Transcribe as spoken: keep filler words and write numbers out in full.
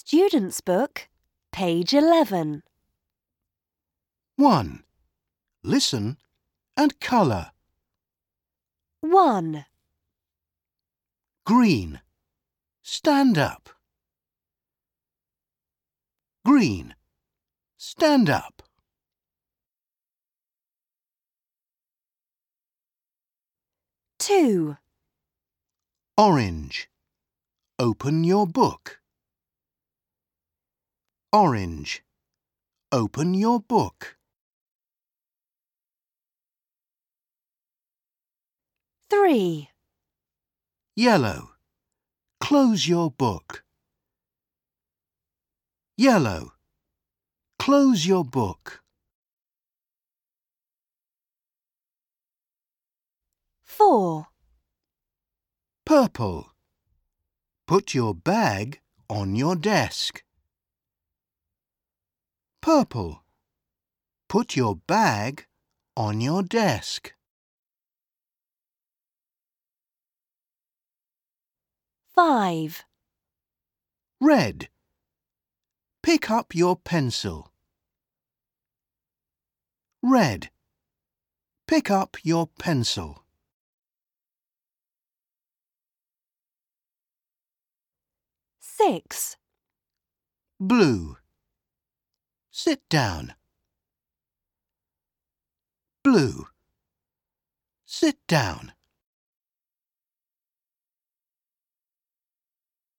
Student's Book, page eleven. one. Listen and colour. one. Green. Stand up. Green. Stand up. two. Orange. Open your book. Orange. Open your book. three. Yellow. Close your book. Yellow. Close your book. four. Purple. Put your bag on your desk. Purple. Put your bag on your desk. five. Red. Pick up your pencil. Red. Pick up your pencil. six. Blue. Sit down. Blue. Sit down.